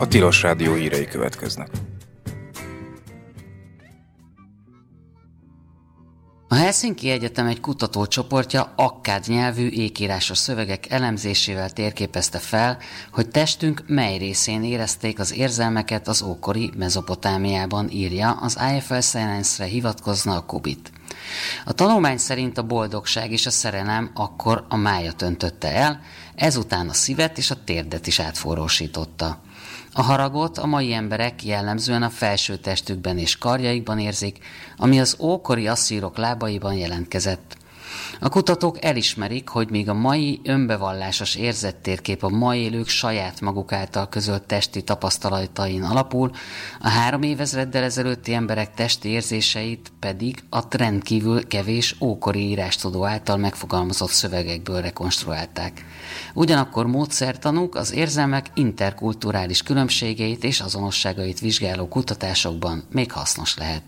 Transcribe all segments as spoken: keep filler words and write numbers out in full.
Tilos Rádió hírei következnek. A Helsinki Egyetem egy kutatócsoportja akkád nyelvű ékírásos szövegek elemzésével térképezte fel, hogy testünk mely részén érezték az érzelmeket az ókori Mezopotámiában, írja az I F L Science-re hivatkozna a Kubit. A tanulmány szerint a boldogság és a szerelem akkor a májat öntötte el, ezután a szívet és a térdet is átforrósította. A haragot a mai emberek jellemzően a felső testükben és karjaikban érzik, ami az ókori asszírok lábaiban jelentkezett. A kutatók elismerik, hogy míg a mai önbevallásos érzettérkép a mai élők saját maguk által közölt testi tapasztalatain alapul, a három évezreddel ezelőtti emberek testi érzéseit pedig a rendkívül kevés ókori írástudó által megfogalmazott szövegekből rekonstruálták. Ugyanakkor módszertanuk az érzelmek interkulturális különbségeit és azonosságait vizsgáló kutatásokban még hasznos lehet.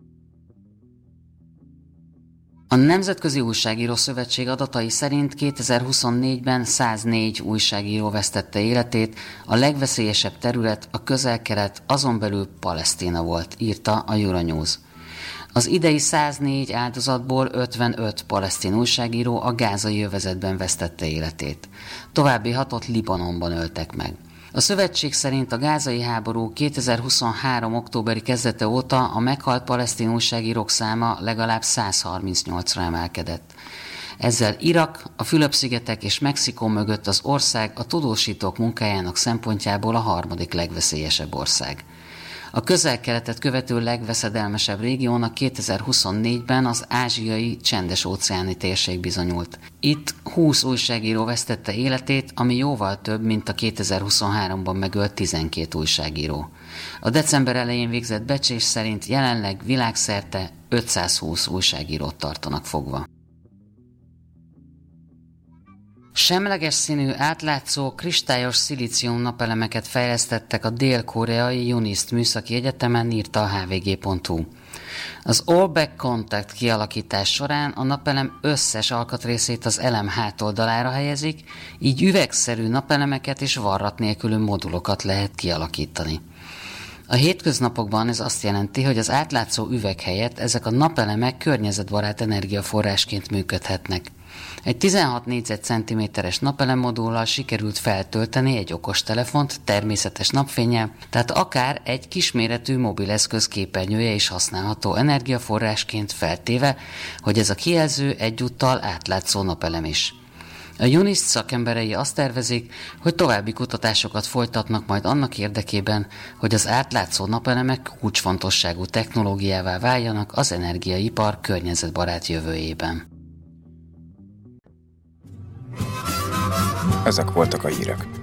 A Nemzetközi Újságíró Szövetség adatai szerint kétezer-huszonnégyben száznégy újságíró vesztette életét, a legveszélyesebb terület a Közel-Kelet, azon belül Palesztina volt, írta a Euronews. Az idei száznégy áldozatból ötvenöt palesztin újságíró a gázai övezetben vesztette életét. További hatot Libanonban öltek meg. A szövetség szerint a gázai háború kétezer-huszonhárom októberi kezdete óta a meghalt palesztin újságírók száma legalább százharmincnyolcra emelkedett. Ezzel Irak, a Fülöp-szigetek és Mexikó mögött az ország a tudósítók munkájának szempontjából a harmadik legveszélyesebb ország. A Közel-Keletet követő legveszedelmesebb régiónak kétezer-huszonnégyben az ázsiai csendes-óceáni térség bizonyult. Itt húsz újságíró vesztette életét, ami jóval több, mint a kétezer-huszonháromban megölt tizenkét újságíró. A december elején végzett becslés szerint jelenleg világszerte ötszázhúsz újságírót tartanak fogva. Semleges színű, átlátszó, kristályos szilícium napelemeket fejlesztettek a dél-koreai Unist Műszaki Egyetemen, írta a H V G pont Hu. Az All-Back Contact kialakítás során a napelem összes alkatrészét az elem hátoldalára helyezik, így üvegszerű napelemeket és varrat nélkülű modulokat lehet kialakítani. A hétköznapokban ez azt jelenti, hogy az átlátszó üveg helyett ezek a napelemek környezetbarát energiaforrásként működhetnek. Egy tizenhat négyzetcentiméteres napelemodullal sikerült feltölteni egy okostelefont természetes napfénnyel, tehát akár egy kisméretű mobileszköz képernyője is használható energiaforrásként, feltéve, hogy ez a kijelző egyúttal átlátszó napelem is. A Unist szakemberei azt tervezik, hogy további kutatásokat folytatnak majd annak érdekében, hogy az átlátszó napelemek kulcsfontosságú technológiává váljanak az energiaipar környezetbarát jövőjében. Ezek voltak a hírek.